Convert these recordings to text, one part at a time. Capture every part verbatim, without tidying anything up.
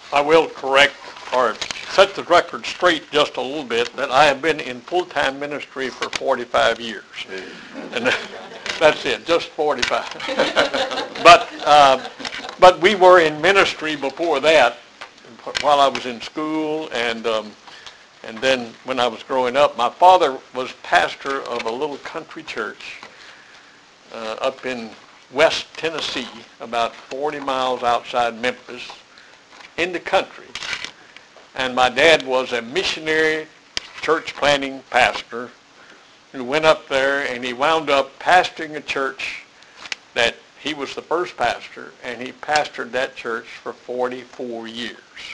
I will correct or set the record straight just a little bit that I have been in full-time ministry for forty-five years. And that's it, just forty-five. but uh, but we were in ministry before that while I was in school, and um, and then when I was growing up, my father was pastor of a little country church uh, up in West Tennessee, about forty miles outside Memphis, in the country. And my dad was a missionary church planting pastor who went up there, and he wound up pastoring a church that he was the first pastor, and he pastored that church for forty-four years.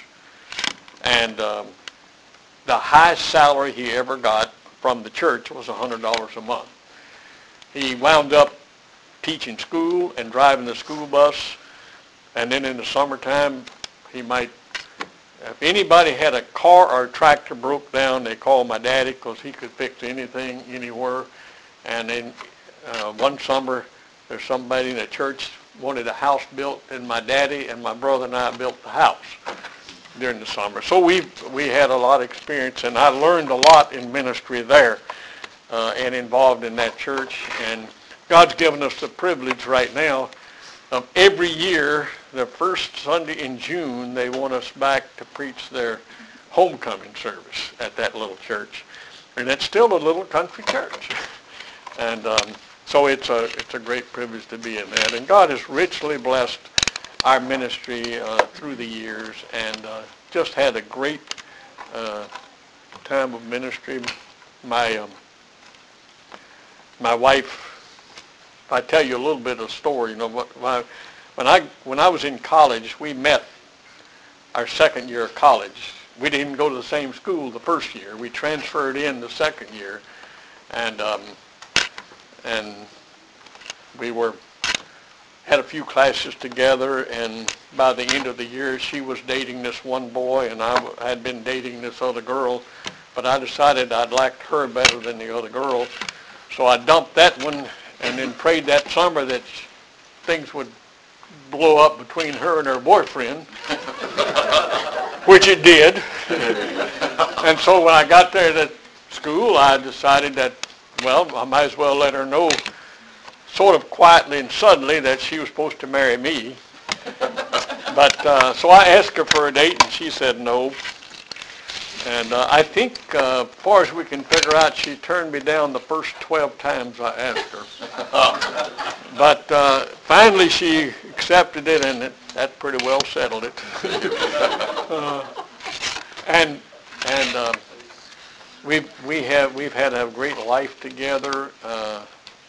And um, the highest salary he ever got from the church was one hundred dollars a month. He wound up teaching school and driving the school bus, and then in the summertime, he might, if anybody had a car or a tractor broke down, they called my daddy because he could fix anything, anywhere. And then uh, one summer, there's somebody in the church wanted a house built, and my daddy and my brother and I built the house during the summer. So we we had a lot of experience, and I learned a lot in ministry there uh, and involved in that church. And God's given us the privilege right now of every year, the first Sunday in June, they want us back to preach their homecoming service at that little church. And it's still a little country church. And um, so it's a it's a great privilege to be in that. And God has richly blessed our ministry uh, through the years, and uh, just had a great uh, time of ministry. My um, my wife, if I tell you a little bit of a story, you know, what, my, when I when I was in college, we met our second year of college. We didn't even go to the same school the first year. We transferred in the second year, and um, and we were had a few classes together. And by the end of the year, she was dating this one boy, and I had been dating this other girl. But I decided I'd liked her better than the other girl, so I dumped that one, and then prayed that summer that things would blow up between her and her boyfriend, which it did. And so when I got there to school, I decided that, well, I might as well let her know sort of quietly and suddenly that she was supposed to marry me. But uh, so I asked her for a date, and she said no. And uh, I think, uh, as far as we can figure out, she turned me down the first twelve times I asked her. But uh, finally she accepted it, and it, that pretty well settled it. uh, and and um, we've we have we've had a great life together. Uh,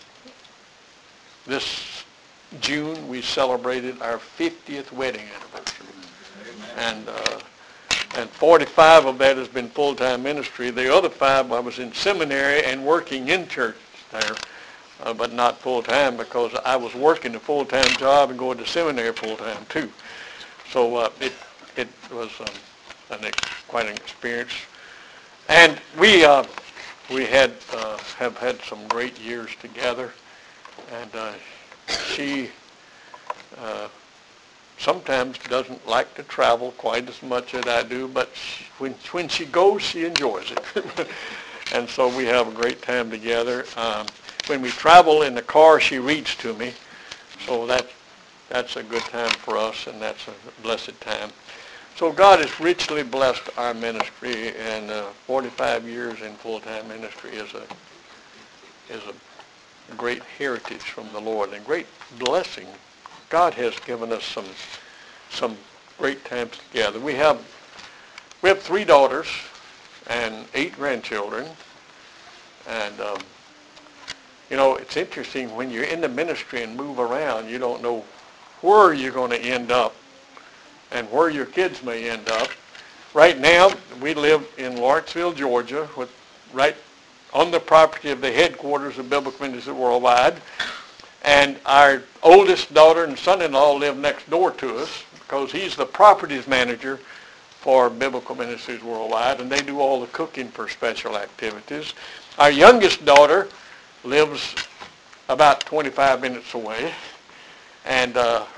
this June we celebrated our fiftieth wedding anniversary, and. Uh, And forty-five of that has been full-time ministry. The other five, I was in seminary and working in church there, uh, but not full-time, because I was working a full-time job and going to seminary full-time too. So uh, it it was um, an ex- quite an experience. And we uh, we had uh, have had some great years together. And uh, she. Uh, sometimes doesn't like to travel quite as much as I do, but she, when when she goes, she enjoys it. And so we have a great time together. Um, when we travel in the car, she reads to me, so that that's a good time for us, and that's a blessed time. So God has richly blessed our ministry, and uh, forty-five years in full-time ministry is a is a great heritage from the Lord, and great blessing. God has given us some some great times together. We have we have three daughters and eight grandchildren, and um, you know, it's interesting when you're in the ministry and move around. You don't know where you're going to end up and where your kids may end up. Right now, we live in Lawrenceville, Georgia, with right on the property of the headquarters of Biblical Ministries Worldwide. And our oldest daughter and son-in-law live next door to us, because he's the properties manager for Biblical Ministries Worldwide, and they do all the cooking for special activities. Our youngest daughter lives about twenty-five minutes away, and uh, her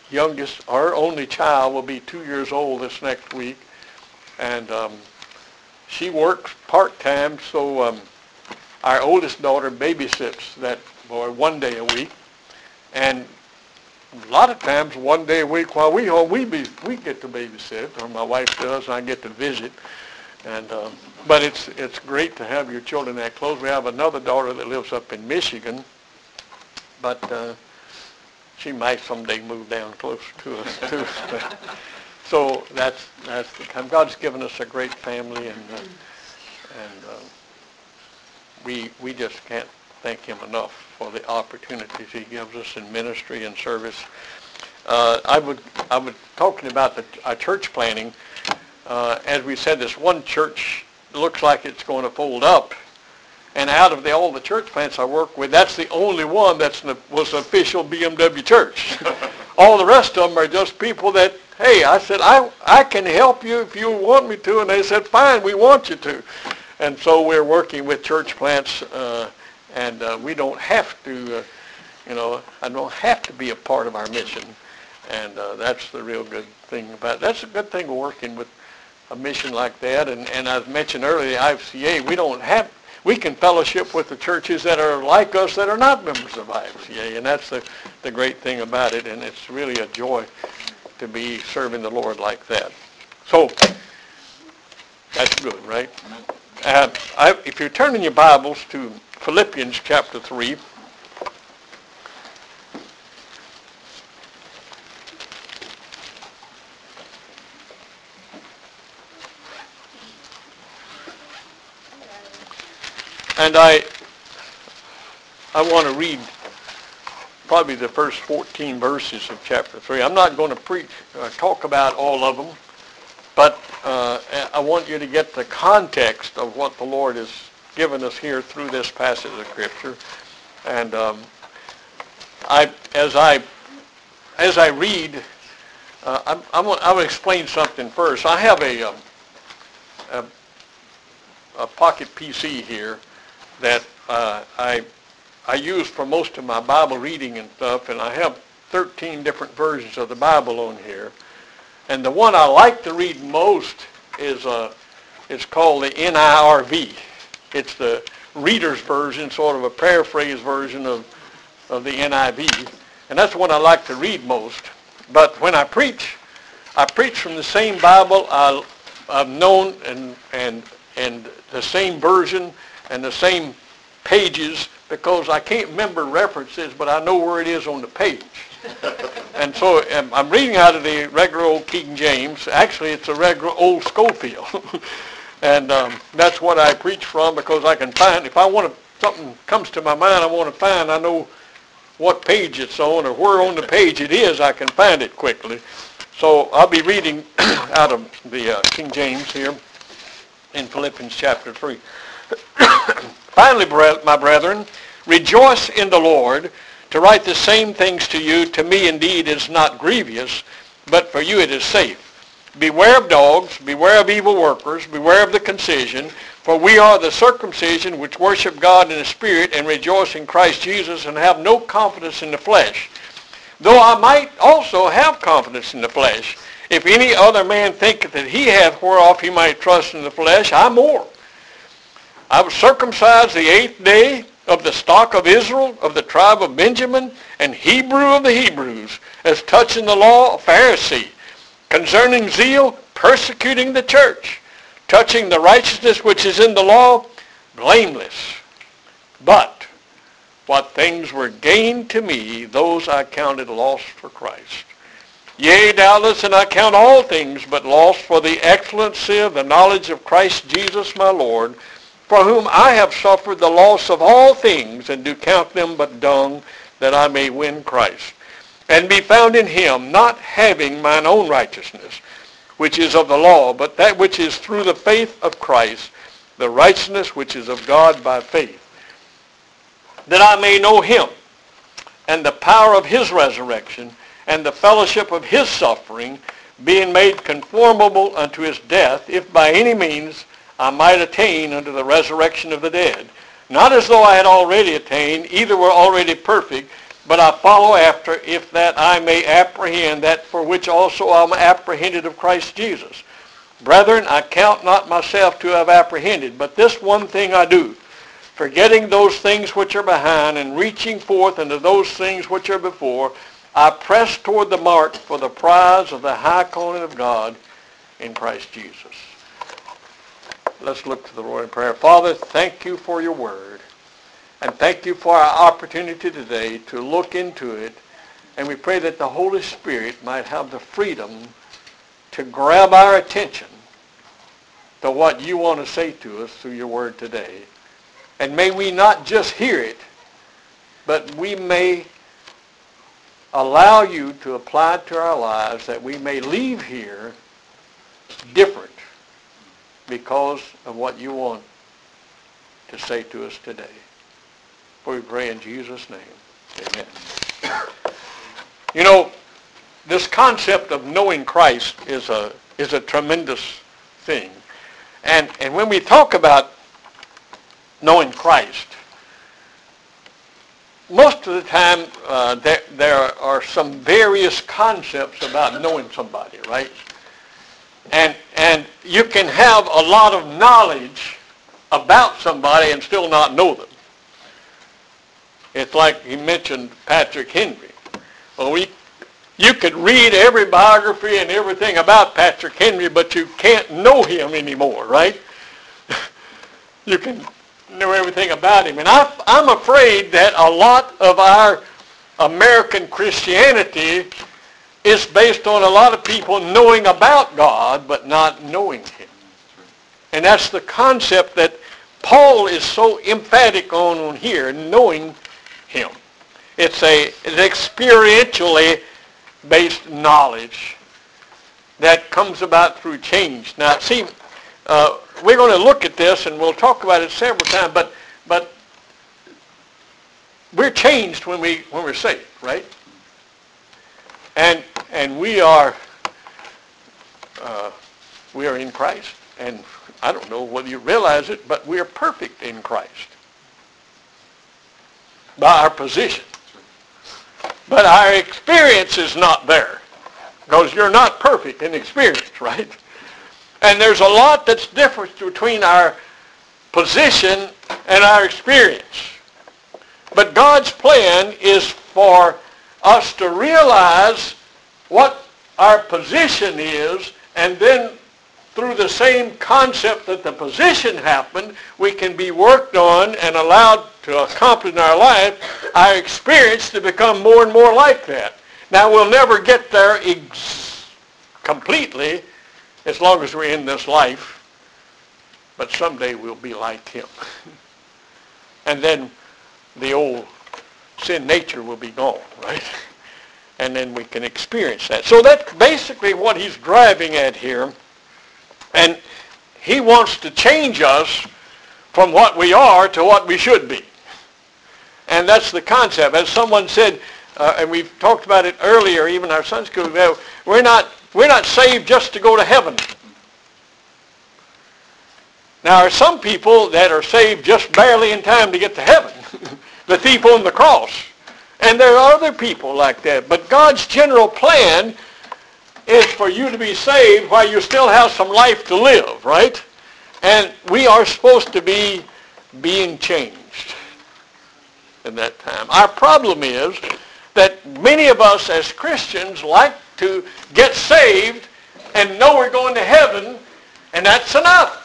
youngest, our only child, will be two years old this next week, and um, she works part-time, so um, our oldest daughter babysits that boy one day a week, and a lot of times one day a week while we home, we be, we get to babysit, or my wife does, and I get to visit. And um, but it's it's great to have your children that close. We have another daughter that lives up in Michigan, but uh, she might someday move down close to us too. So that's that's the time. God's given us a great family, and uh, and uh, we we just can't thank Him enough for the opportunities He gives us in ministry and service. Uh, I would I would talking about the uh, church planning. Uh, as we said, this one church looks like it's going to fold up, and out of the, all the church plants I work with, that's the only one that was an official B M W church. All the rest of them are just people that, hey, I said, I I can help you if you want me to, and they said, fine, we want you to. And so we're working with church plants, uh, and uh, we don't have to, uh, you know, I don't have to be a part of our mission, and uh, that's the real good thing about it. That's a good thing of working with a mission like that. And, and as mentioned earlier, the I F C A, we don't have, we can fellowship with the churches that are like us that are not members of I F C A, and that's the, the great thing about it, and it's really a joy to be serving the Lord like that. So, that's good, right? Uh, I, if you're turning your Bibles to Philippians chapter three, and I I want to read probably the first fourteen verses of chapter three. I'm not going to preach, uh, talk about all of them, but uh, I want you to get the context of what the Lord has given us here through this passage of Scripture. And um, I, as I as I read, uh, I'm, I'm, I will explain something first. I have a, um, a, a pocket P C here that uh, I I use for most of my Bible reading and stuff, and I have thirteen different versions of the Bible on here. And the one I like to read most is uh, it's called the N I R V. It's the reader's version, sort of a paraphrase version of, of the N I V. And that's the one I like to read most. But when I preach, I preach from the same Bible I, I've known and, and, and the same version and the same pages, because I can't remember references, but I know where it is on the page. And so um, I'm reading out of the regular old King James. Actually, it's a regular old Schofield. And um, that's what I preach from, because I can find, if I want to, something comes to my mind I want to find, I know what page it's on or where on the page it is, I can find it quickly. So I'll be reading out of the uh, King James here in Philippians chapter three. Finally, my brethren, rejoice in the Lord. To write the same things to you, to me indeed is not grievous, but for you it is safe. Beware of dogs, beware of evil workers, beware of the concision, for we are the circumcision which worship God in the Spirit and rejoice in Christ Jesus and have no confidence in the flesh. Though I might also have confidence in the flesh, if any other man thinketh that he hath whereof he might trust in the flesh, I more. I was circumcised the eighth day, of the stock of Israel, of the tribe of Benjamin, and Hebrew of the Hebrews, as touching the law, a Pharisee, concerning zeal, persecuting the church, touching the righteousness which is in the law, blameless. But what things were gained to me, those I counted loss for Christ. Yea, doubtless, and I count all things but loss for the excellency of the knowledge of Christ Jesus my Lord, for whom I have suffered the loss of all things, and do count them but dung, that I may win Christ, and be found in him, not having mine own righteousness, which is of the law, but that which is through the faith of Christ, the righteousness which is of God by faith, that I may know him, and the power of his resurrection, and the fellowship of his suffering, being made conformable unto his death, if by any means I might attain unto the resurrection of the dead. Not as though I had already attained, either were already perfect, but I follow after, if that I may apprehend that for which also I am apprehended of Christ Jesus. Brethren, I count not myself to have apprehended, but this one thing I do, forgetting those things which are behind and reaching forth unto those things which are before, I press toward the mark for the prize of the high calling of God in Christ Jesus. Let's look to the Lord in prayer. Father, thank you for your word. And thank you for our opportunity today to look into it. And we pray that the Holy Spirit might have the freedom to grab our attention to what you want to say to us through your word today. And may we not just hear it, but we may allow you to apply it to our lives, that we may leave here different because of what you want to say to us today. For we pray in Jesus' name. Amen. You know, this concept of knowing Christ is a is a tremendous thing. And and when we talk about knowing Christ, most of the time uh, there, there are some various concepts about knowing somebody, right? And and you can have a lot of knowledge about somebody and still not know them. It's like he mentioned Patrick Henry. Well, we, you could read every biography and everything about Patrick Henry, but you can't know him anymore, right? You can know everything about him. And I, I'm afraid that a lot of our American Christianity is based on a lot of people knowing about God, but not knowing him. And that's the concept that Paul is so emphatic on, on here, knowing him. It's a it's experientially based knowledge that comes about through change. Now, see, uh, we're going to look at this, and we'll talk about it several times. But but we're changed when we when we're saved, right? And and we are uh, we are in Christ, and I don't know whether you realize it, but we are perfect in Christ by our position. But our experience is not there, because you're not perfect in experience, right? And there's a lot that's different between our position and our experience. But God's plan is for us to realize what our position is, and then through the same concept that the position happened, we can be worked on and allowed to accomplish in our life our experience to become more and more like that. Now, we'll never get there ex- completely as long as we're in this life, but someday we'll be like him. And then the old sin nature will be gone, right? And then we can experience that. So that's basically what he's driving at here. And he wants to change us from what we are to what we should be. And that's the concept. As someone said, uh, and we've talked about it earlier, even our Sunday school, we're not, we're not saved just to go to heaven. Now, there are some people that are saved just barely in time to get to heaven. The thief on the cross. And there are other people like that. But God's general plan is for you to be saved while you still have some life to live, right? And we are supposed to be being changed in that time. Our problem is that many of us as Christians like to get saved and know we're going to heaven, and that's enough.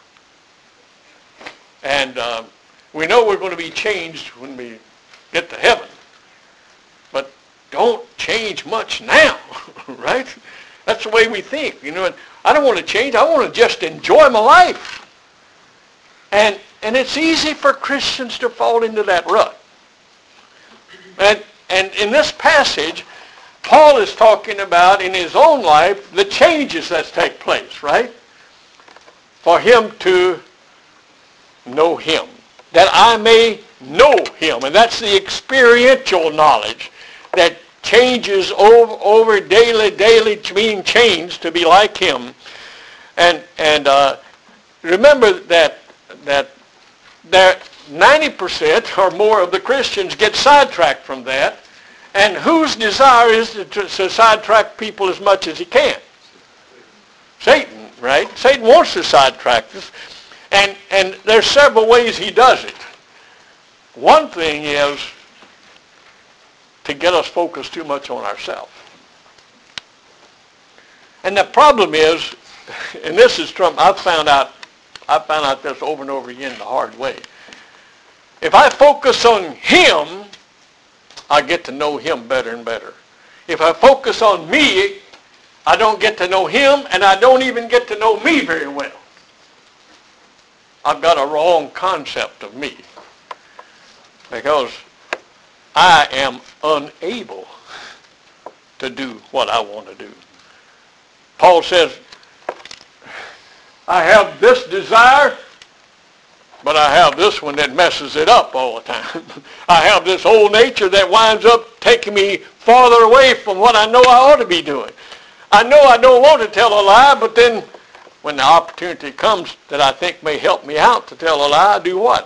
And uh, we know we're going to be changed when we get to heaven. But don't change much now, right? That's the way we think. You know, I don't want to change. I want to just enjoy my life. And and it's easy for Christians to fall into that rut. And and in this passage, Paul is talking about in his own life the changes that take place, right? For him to know him, that I may know him. And that's the experiential knowledge that changes over, over daily, daily being changed to be like him. And and uh, remember that that that ninety percent or more of the Christians get sidetracked from that And whose desire is to, to, to sidetrack people as much as he can? Satan, right? Satan wants to sidetrack us. And, and there's several ways he does it. One thing is to get us focused too much on ourselves. And the problem is, and this is Trump, I've found out, I found out this over and over again the hard way. If I focus on him, I get to know him better and better. If I focus on me, I don't get to know him, and I don't even get to know me very well. I've got a wrong concept of me because I am unable to do what I want to do. Paul says, I have this desire, but I have this one that messes it up all the time. I have this old nature that winds up taking me farther away from what I know I ought to be doing. I know I don't want to tell a lie, but then when the opportunity comes that I think may help me out to tell a lie, I do what?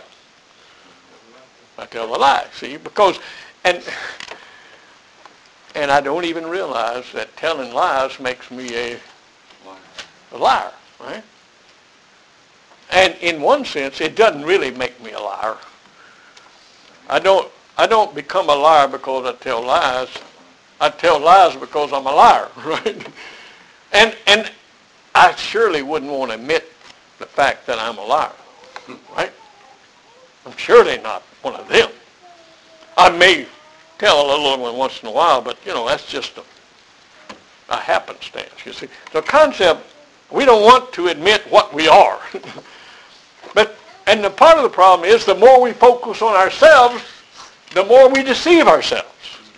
I tell a lie, see? Because, and and I don't even realize that telling lies makes me a, a liar, right? And in one sense, it doesn't really make me a liar. I don't I don't become a liar because I tell lies. I tell lies because I'm a liar, right? And and I surely wouldn't want to admit the fact that I'm a liar, right? I'm surely not one of them. I may tell a little one once in a while, but you know, that's just a, a happenstance, you see. The concept, we don't want to admit what we are. But, and the part of the problem is the more we focus on ourselves, the more we deceive ourselves.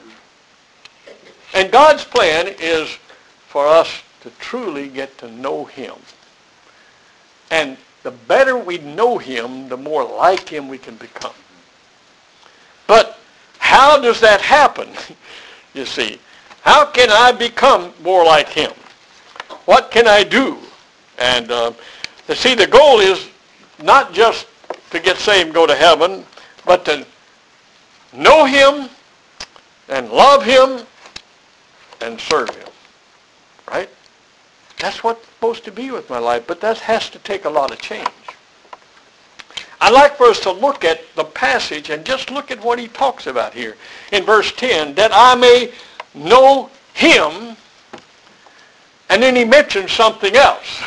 And God's plan is for us to truly get to know him. And the better we know him, the more like him we can become. But how does that happen? You see, how can I become more like him? What can I do? And uh, to see, the goal is not just to get saved and go to heaven, but to know him and love him and serve him. Right? That's what's supposed to be with my life, but that has to take a lot of change. I'd like for us to look at the passage and just look at what he talks about here. In verse ten, that I may know him, and then he mentions something else.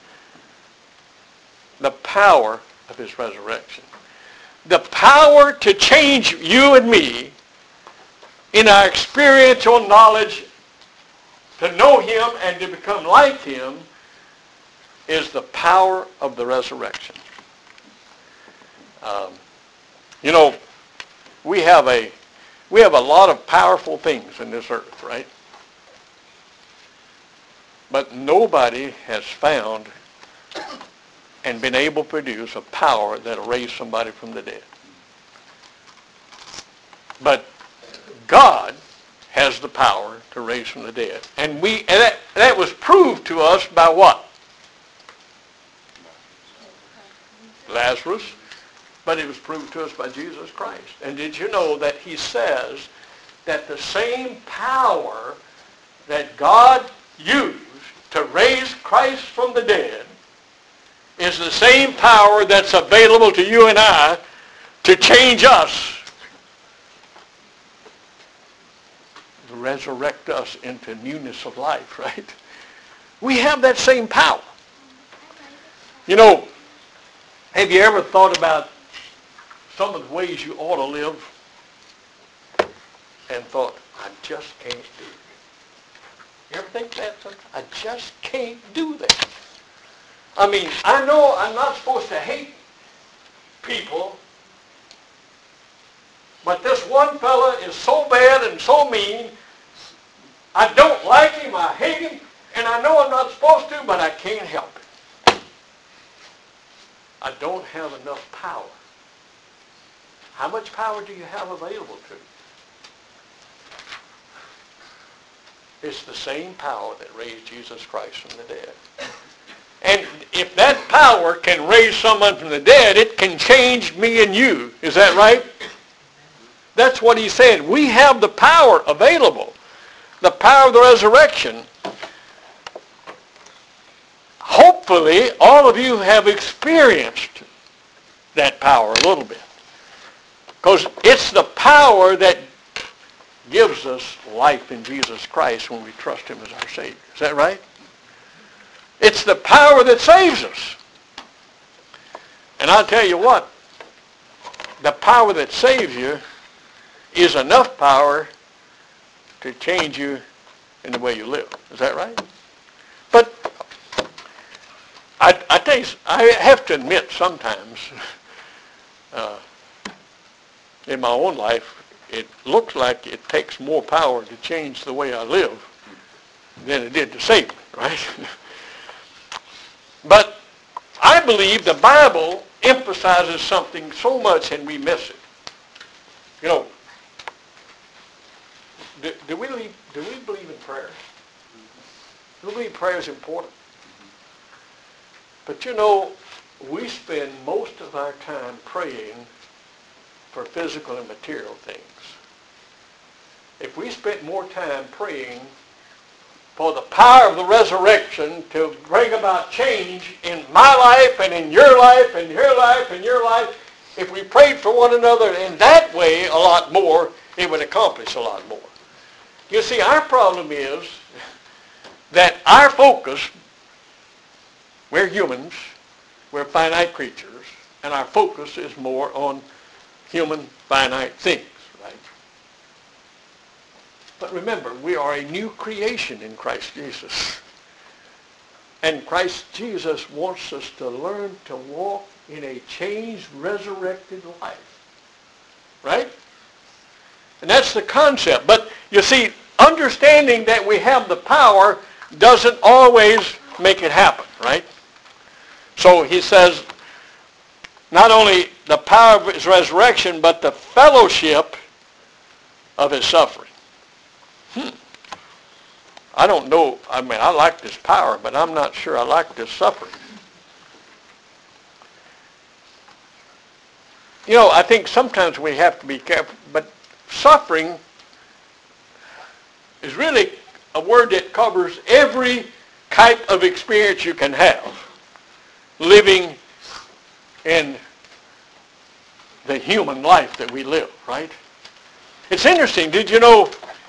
The power of his resurrection. The power to change you and me in our experiential knowledge, to know him and to become like him, is the power of the resurrection. Um, you know, we have a we have a lot of powerful things in this earth, right? But nobody has found and been able to produce a power that'll raise somebody from the dead. But God has the power to raise from the dead. And we and that, that was proved to us by what? Lazarus. But it was proved to us by Jesus Christ. And did you know that he says that the same power that God used to raise Christ from the dead is the same power that's available to you and I to change us, to resurrect us into newness of life, right? We have that same power. You know, have you ever thought about some of the ways you ought to live and thought, I just can't do it? You ever think that sometimes? I just can't do that. I mean, I know I'm not supposed to hate people, but this one fella is so bad and so mean, I don't like him, I hate him, and I know I'm not supposed to, but I can't help it. I don't have enough power. How much power do you have available to you? It's the same power that raised Jesus Christ from the dead. And if that power can raise someone from the dead, it can change me and you. Is that right? That's what he said. We have the power available, the power of the resurrection. Hopefully, all of you have experienced that power a little bit. Because it's the power that gives us life in Jesus Christ when we trust him as our Savior. Is that right? It's the power that saves us. And I'll tell you what, the power that saves you is enough power to change you in the way you live. Is that right? But I, I tell you, I have to admit sometimes uh, in my own life, it looks like it takes more power to change the way I live than it did to save me, right? But I believe the Bible emphasizes something so much and we miss it. You know, do, do we believe, do we believe in prayer? Do we believe prayer is important? But you know, we spend most of our time praying for physical and material things. If we spent more time praying for the power of the resurrection to bring about change in my life and in your life and your life and your life, if we prayed for one another in that way a lot more, it would accomplish a lot more. You see, our problem is that our focus, we're humans, we're finite creatures, and our focus is more on human finite things, right? But remember, we are a new creation in Christ Jesus. And Christ Jesus wants us to learn to walk in a changed, resurrected life. Right? And that's the concept. But you see, understanding that we have the power doesn't always make it happen, right? So he says, not only the power of his resurrection, but the fellowship of his suffering. Hmm. I don't know. I mean, I like this power, but I'm not sure I like this suffering. You know, I think sometimes we have to be careful, but suffering is really a word that covers every type of experience you can have living in the human life that we live, right? It's interesting. Did you know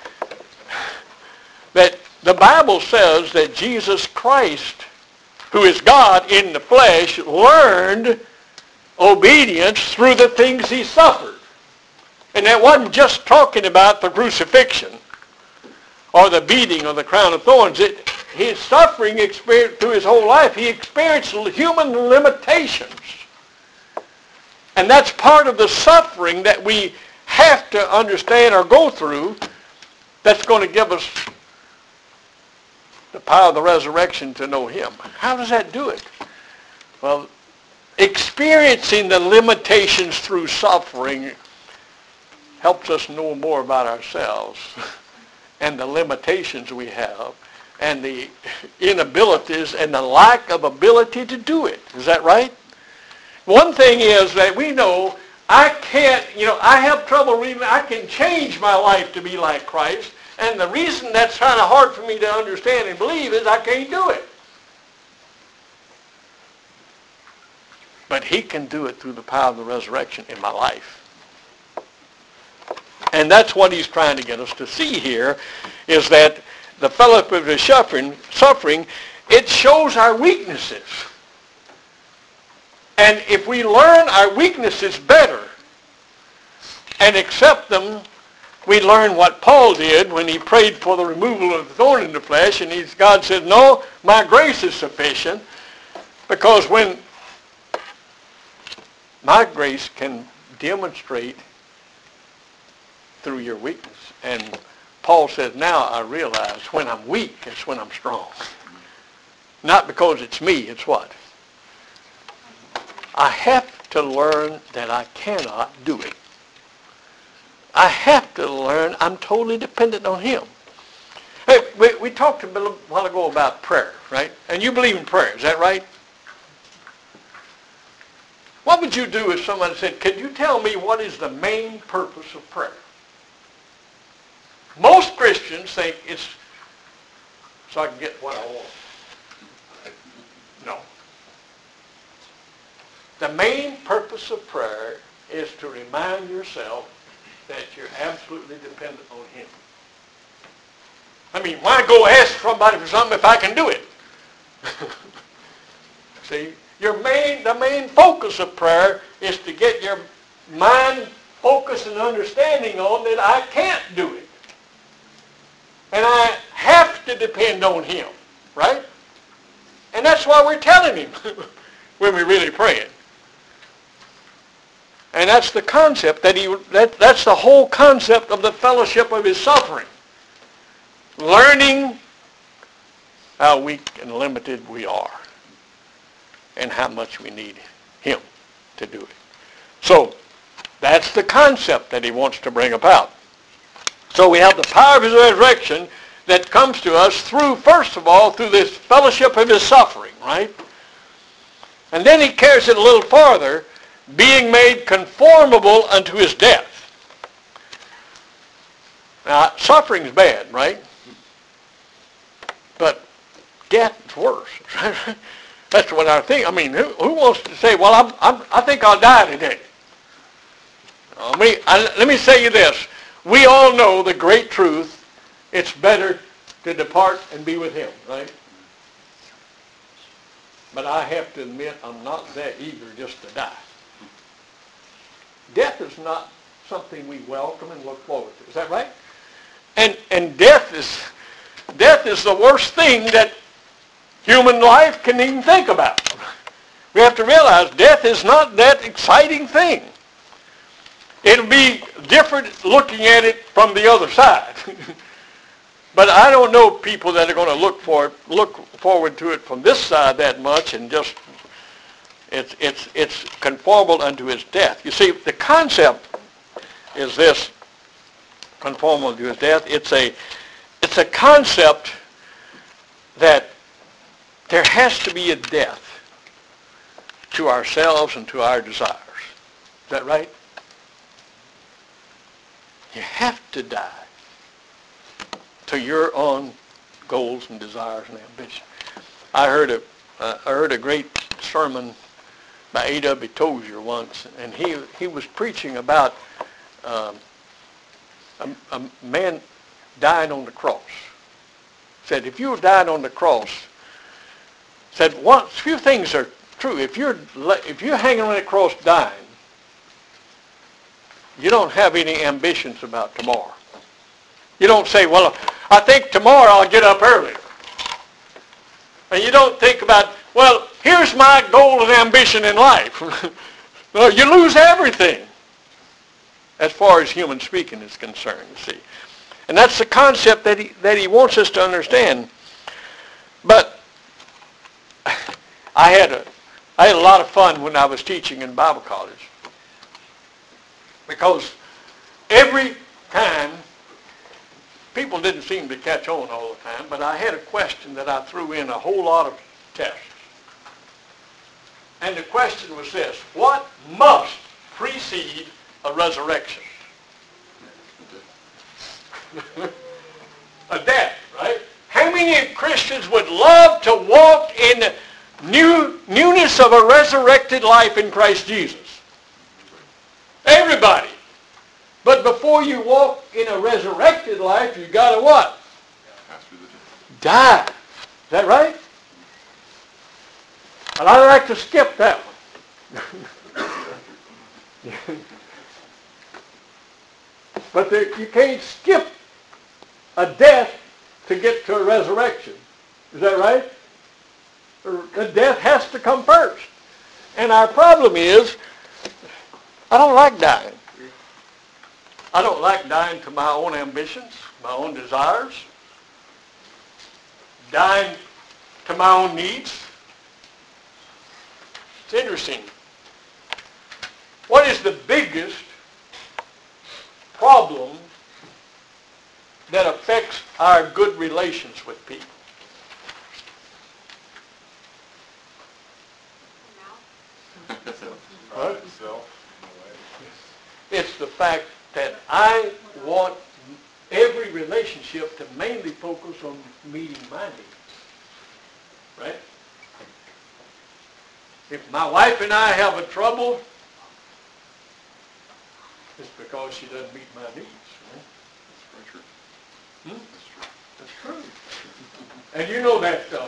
that the Bible says that Jesus Christ, who is God in the flesh, learned obedience through the things he suffered? And that wasn't just talking about the crucifixion or the beating or the crown of thorns. It, his suffering experience through his whole life, he experienced human limitations. And that's part of the suffering that we have to understand or go through that's going to give us the power of the resurrection to know him. How does that do it? Well, experiencing the limitations through suffering helps us know more about ourselves and the limitations we have and the inabilities and the lack of ability to do it. Is that right? One thing is that we know I can't, you know, I have trouble reading. I can change my life to be like Christ. And the reason that's kind of hard for me to understand and believe is I can't do it. But he can do it through the power of the resurrection in my life. And that's what he's trying to get us to see here, is that the fellowship of his suffering, suffering, it shows our weaknesses. And if we learn our weaknesses better and accept them, we learn what Paul did when he prayed for the removal of the thorn in the flesh, and he's, God said, no, my grace is sufficient, because when my grace can demonstrate through your weakness. And Paul says, now I realize when I'm weak, it's when I'm strong. Not because it's me, it's what? I have to learn that I cannot do it. I have to learn I'm totally dependent on him. Hey, we, we talked a little while ago about prayer, right? And you believe in prayer, is that right? What would you do if somebody said, can you tell me what is the main purpose of prayer? Most Christians think it's so I can get what I want. No. The main purpose of prayer is to remind yourself that you're absolutely dependent on Him. I mean, why go ask somebody for something if I can do it? See, your main, the main focus of prayer is to get your mind focused and understanding on that I can't do it. And I have to depend on Him, right? And that's why we're telling Him when we're really praying. And that's the concept that he, that, that's the whole concept of the fellowship of His suffering. Learning how weak and limited we are and how much we need Him to do it. So, that's the concept that He wants to bring about. So we have the power of His resurrection that comes to us through, first of all, through this fellowship of His suffering, right? And then He carries it a little farther, being made conformable unto His death. Now, suffering's bad, right? But death is worse. That's what I think. I mean, who, who wants to say, well, I'm, I'm, I think I'll die today? Uh, me, I, let me say you this. We all know the great truth. It's better to depart and be with Him, right? But I have to admit, I'm not that eager just to die. Death is not something we welcome and look forward to. Is that right? And and death is death is the worst thing that human life can even think about. We have to realize death is not that exciting thing. It'll be different looking at it from the other side. But I don't know people that are going to look for look forward to it from this side that much, and just it's it's it's conformable unto His death. You see, the concept is this: conformable to His death. It's a it's a concept that there has to be a death to ourselves and to our desires. Is that right? You have to die to your own goals and desires and ambition. I heard a uh, I heard a great sermon by A W Tozier once, and he he was preaching about um, a, a man dying on the cross. Said, if you died on the cross, said one few things are true. If you're if you're hanging on that cross dying, you don't have any ambitions about tomorrow. You don't say, well, I think tomorrow I'll get up early. And you don't think about, well, here's my goal and ambition in life. No, you lose everything as far as human speaking is concerned, you see. And that's the concept that he, that he wants us to understand. But I had a I had a lot of fun when I was teaching in Bible college. Because every time, people didn't seem to catch on all the time, but I had a question that I threw in a whole lot of tests. And the question was this: what must precede a resurrection? A death, right? How many Christians would love to walk in the new, newness of a resurrected life in Christ Jesus? Everybody. But before you walk in a resurrected life, you got to what? Die. Is that right? And I like to skip that one. But there, you can't skip a death to get to a resurrection. Is that right? The death has to come first. And our problem is, I don't like dying. I don't like dying to my own ambitions, my own desires, dying to my own needs. It's interesting. What is the biggest problem that affects our good relations with people? What? It's the fact that I want every relationship to mainly focus on meeting my needs. Right? If my wife and I have a trouble, it's because she doesn't meet my needs. Right? That's true. Hmm? That's true. And you know that, um,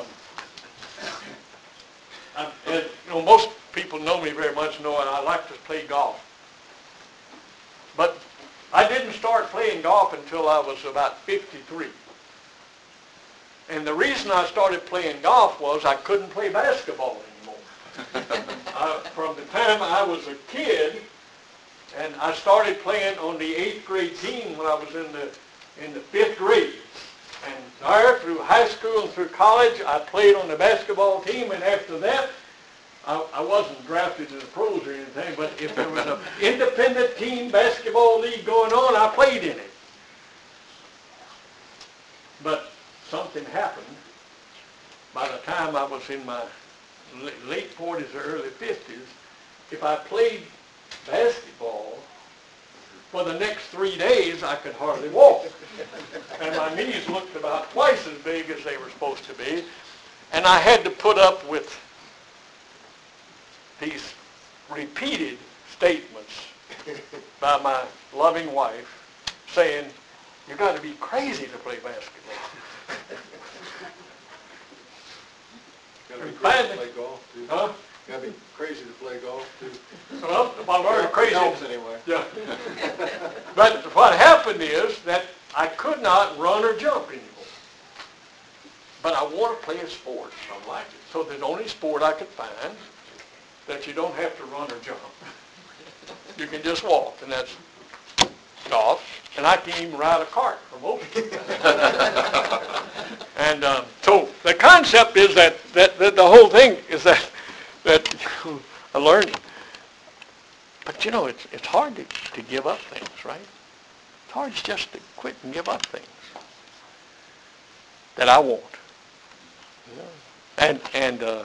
I, and, you know, most people know me very much, know that I like to play golf. But I didn't start playing golf until I was about fifty-three. And the reason I started playing golf was I couldn't play basketball anymore. uh, from the time I was a kid, and I started playing on the eighth grade team when I was in the in the fifth grade. And there, through high school and through college, I played on the basketball team, and after that, I, I wasn't drafted to the pros or anything, but if there was an independent team basketball league going on, I played in it. But something happened. By the time I was in my late forties or early fifties, if I played basketball, for the next three days, I could hardly walk. And my knees looked about twice as big as they were supposed to be. And I had to put up with these repeated statements by my loving wife saying, "You've got to be crazy to play basketball." Got to be And crazy finally- to play golf, too. Huh? Got to be crazy to play golf, too. Well, if I learned crazy. Helps anyway. Yeah. But what happened is that I could not run or jump anymore. But I want to play a sport. I like it. So the only sport I could find that you don't have to run or jump. You can just walk, and that's golf. And I can even ride a cart for most people. And um, so the concept is that, that, that the whole thing is that that I learned. But you know, it's it's hard to, to give up things, right? It's hard just to quit and give up things that I want. You know? And and uh,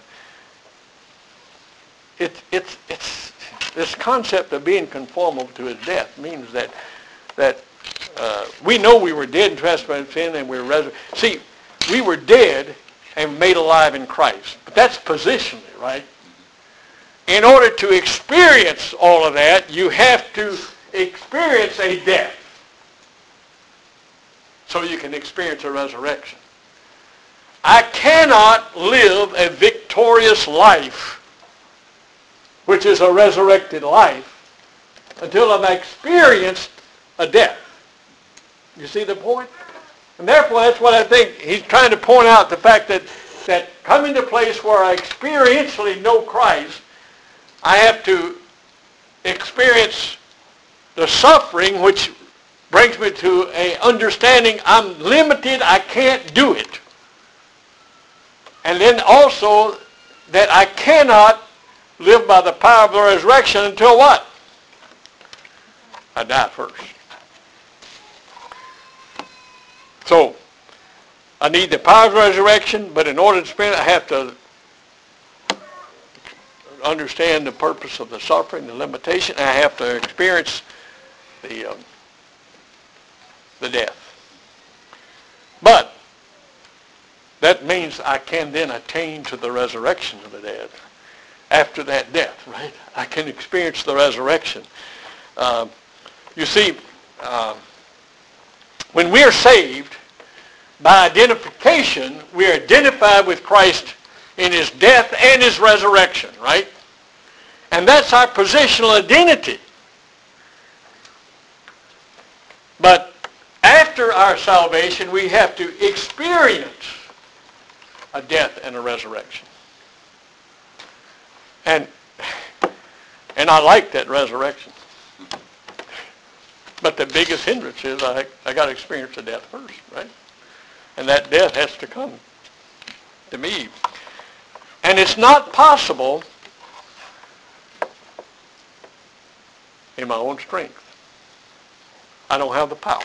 it's it's it's this concept of being conformable to his death means that that uh, we know we were dead in trespass and sin, and we were resurrected. See, we were dead and made alive in Christ, but that's positionally, right? In order to experience all of that, you have to experience a death so you can experience a resurrection. I cannot live a victorious life, which is a resurrected life, until I've experienced a death. You see the point? And therefore, that's what I think he's trying to point out, the fact that, that coming to a place where I experientially know Christ, I have to experience the suffering, which brings me to an understanding I'm limited, I can't do it. And then also that I cannot live by the power of the resurrection until what? I die first. So, I need the power of the resurrection, but in order to experience it, I have to understand the purpose of the suffering, the limitation, and I have to experience the um, the death. But that means I can then attain to the resurrection of the dead after that death, right? I can experience the resurrection. Uh, you see, uh, when we are saved, by identification, we are identified with Christ in his death and his resurrection, right? And that's our positional identity. But after our salvation, we have to experience a death and a resurrection. And and I like that resurrection. But the biggest hindrance is I, I got to experience the death first, right? And that death has to come to me. And it's not possible in my own strength. I don't have the power.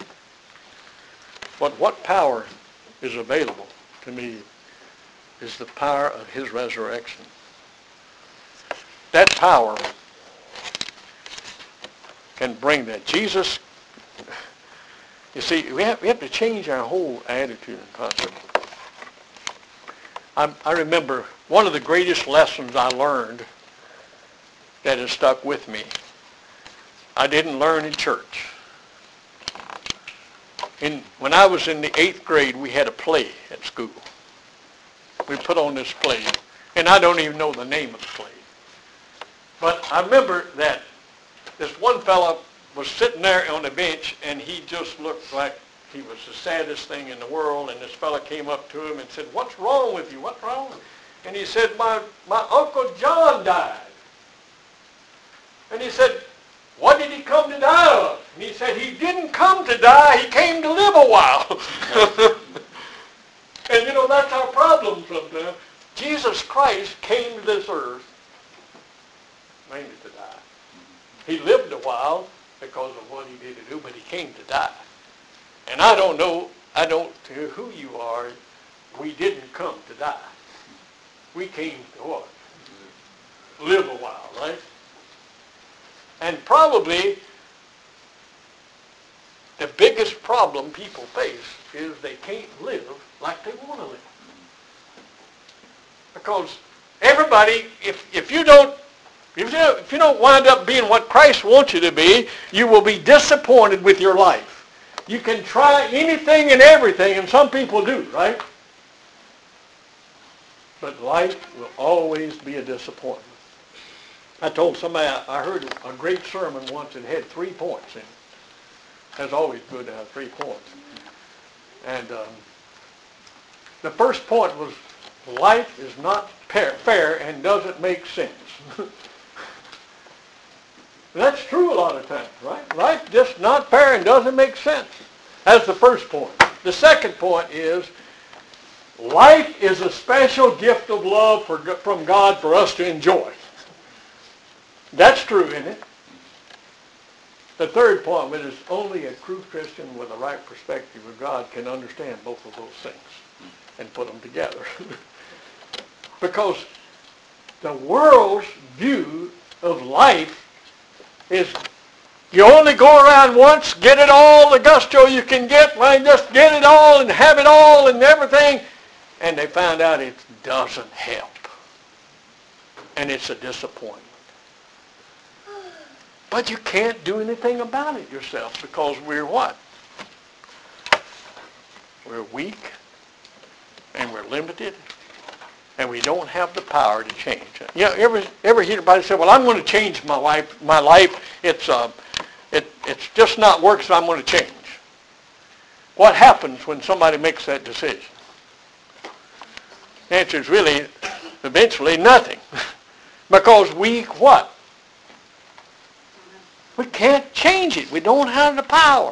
But what power is available to me is the power of his resurrection. That power can bring that. Jesus, you see, we have, we have to change our whole attitude and concept. I, I remember one of the greatest lessons I learned that has stuck with me. I didn't learn in church. In, when I was in the eighth grade, we had a play at school. We put on this play, and I don't even know the name of the play. But I remember that this one fella was sitting there on the bench, and he just looked like he was the saddest thing in the world, and this fella came up to him and said, "What's wrong with you? What's wrong?" And he said, my, my Uncle John died. And he said, "What did he come to die of?" And he said, "He didn't come to die, he came to live a while." And you know, that's our problem sometimes. Jesus Christ came to this earth mainly to die. He lived a while because of what he did to do, but he came to die. And I don't know, I don't care who you are, we didn't come to die. We came to what? Live a while, right? And probably the biggest problem people face is they can't live like they want to live. Because everybody, if, if you don't if you, if you don't wind up being what Christ wants you to be, you will be disappointed with your life. You can try anything and everything, and some people do, right? But life will always be a disappointment. I told somebody, I heard a great sermon once that had three points in it. That's always good to have three points. And um, the first point was, life is not fair and doesn't make sense. That's true a lot of times, right? Life's just not fair and doesn't make sense. That's the first point. The second point is, life is a special gift of love for, from God for us to enjoy. That's true, isn't it? The third point is, only a true Christian with the right perspective of God can understand both of those things and put them together. Because the world's view of life is, you only go around once, get it all, the gusto you can get, right? Just get it all and have it all and everything. And they found out it doesn't help. And it's a disappointment. But you can't do anything about it yourself, because we're what? We're weak, and we're limited, and we don't have the power to change. You know, ever ever hear anybody say, "Well, I'm going to change my life. My life, it's uh, it it's just not working, so I'm going to change." What happens when somebody makes that decision? The answer is really, eventually, nothing, because we what? We can't change it. We don't have the power.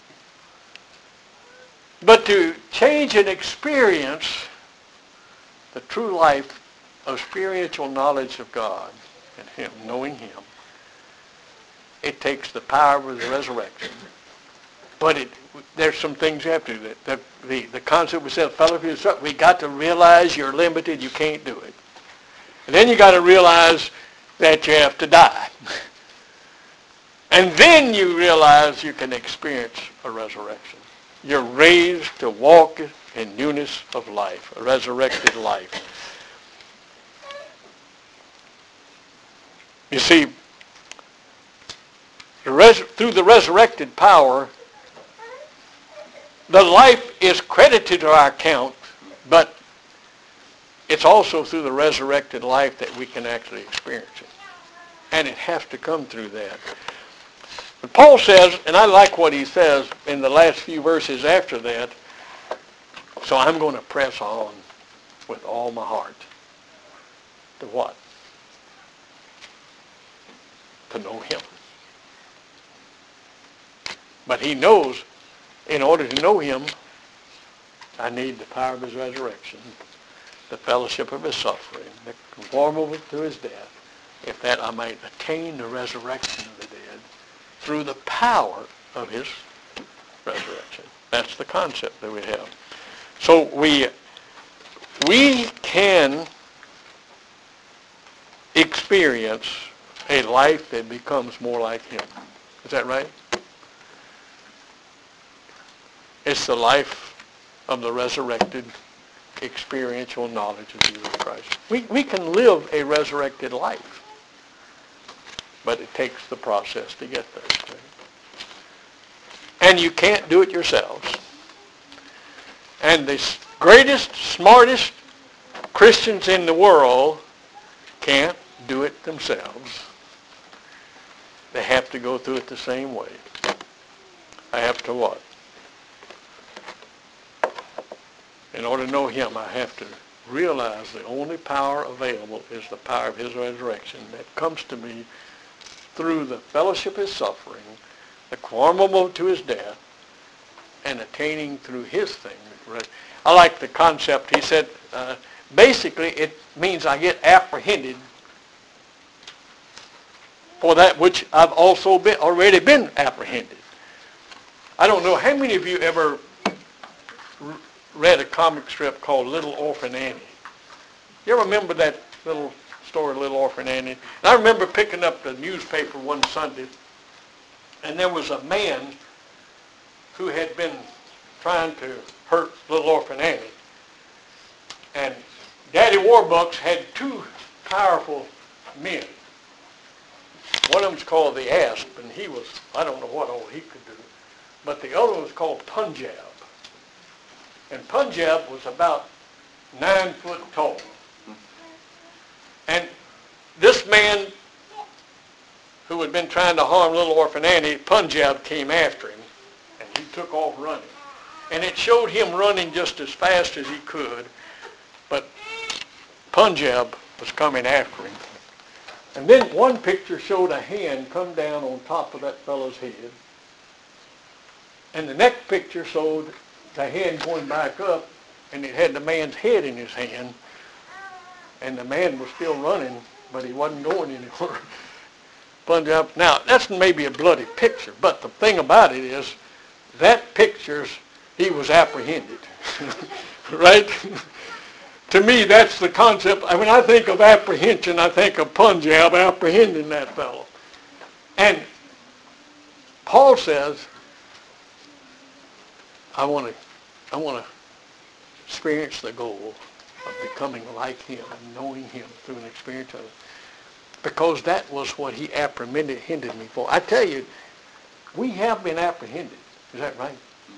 But to change and experience the true life of experiential knowledge of God and Him, knowing Him, it takes the power of the resurrection. But it, there's some things you have to do. The, the, the concept we said, fellowship, we got to realize you're limited, you can't do it. And then you got to realize that you have to die. And then you realize you can experience a resurrection. You're raised to walk in newness of life, a resurrected life. You see, the res- through the resurrected power, the life is credited to our account, but it's also through the resurrected life that we can actually experience it. And it has to come through that. But Paul says, and I like what he says in the last few verses after that, so I'm going to press on with all my heart. To what? To know Him. But he knows, in order to know Him, I need the power of His resurrection, the fellowship of His suffering, the conformable to His death, if that I might attain the resurrection of the dead through the power of His resurrection. That's the concept that we have. So we we can experience a life that becomes more like Him. that right? It's the life of the resurrected, experiential knowledge of Jesus Christ. We, we can live a resurrected life, but it takes the process to get there. And you can't do it yourselves. And the greatest, smartest Christians in the world can't do it themselves. They have to go through it the same way. I have to what? In order to know him, I have to realize the only power available is the power of his resurrection that comes to me through the fellowship of his suffering, the conformable to his death, and attaining through his thing. I like the concept. He said, uh, basically, it means I get apprehended for that which I've also been already been apprehended. I don't know how many of you ever r- read a comic strip called Little Orphan Annie. You ever remember that little story, Little Orphan Annie? And I remember picking up the newspaper one Sunday, and there was a man who had been trying to hurt Little Orphan Annie. And Daddy Warbucks had two powerful men. One of them's called the Asp, and he was, I don't know what all he could do. But the other one was called Punjab. And Punjab was about nine foot tall. And this man who had been trying to harm Little Orphan Annie, Punjab came after him, and he took off running. And it showed him running just as fast as he could, but Punjab was coming after him. And then one picture showed a hand come down on top of that fellow's head. And the next picture showed the hand going back up, and it had the man's head in his hand. And the man was still running, but he wasn't going anywhere. Punjab. Now, that's maybe a bloody picture, but the thing about it is that picture's he was apprehended. Right? To me, that's the concept. When I think of apprehension, I think of Punjab apprehending that fellow. And Paul says, I want to I want to experience the goal of becoming like him and knowing him through an experience of it. Because that was what he apprehended me for. I tell you, we have been apprehended. Is that right?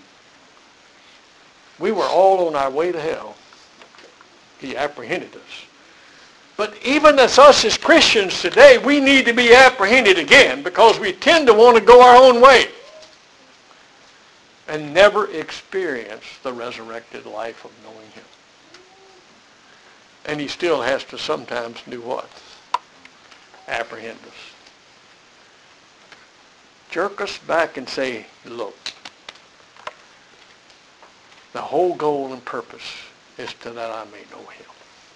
We were all on our way to hell. He apprehended us. But even as us as Christians today, we need to be apprehended again because we tend to want to go our own way and never experience the resurrected life of knowing him. And he still has to sometimes do what? Apprehend us. Jerk us back and say, look, the whole goal and purpose is to that I may know him.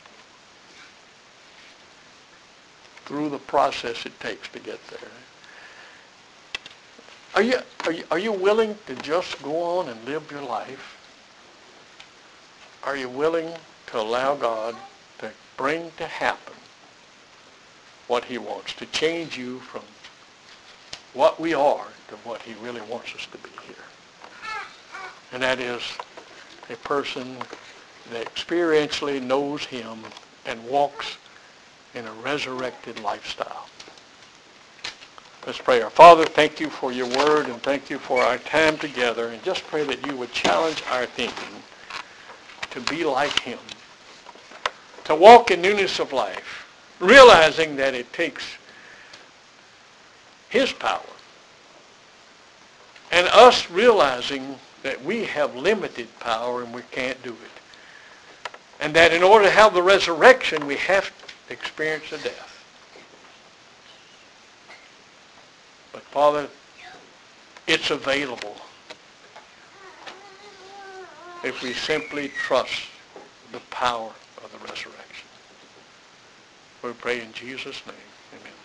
Through the process it takes to get there. Are you, are you, are you willing to just go on and live your life? Are you willing to allow God to bring to happen what he wants, to change you from what we are to what he really wants us to be here? And that is a person that experientially knows him and walks in a resurrected lifestyle. Let's pray. Our Father, thank you for your word and thank you for our time together, and just pray that you would challenge our thinking to be like him, to walk in newness of life, realizing that it takes his power and us realizing that we have limited power and we can't do it. And that in order to have the resurrection, we have to experience the death. But Father, it's available if we simply trust the power of the resurrection. We pray in Jesus' name. Amen.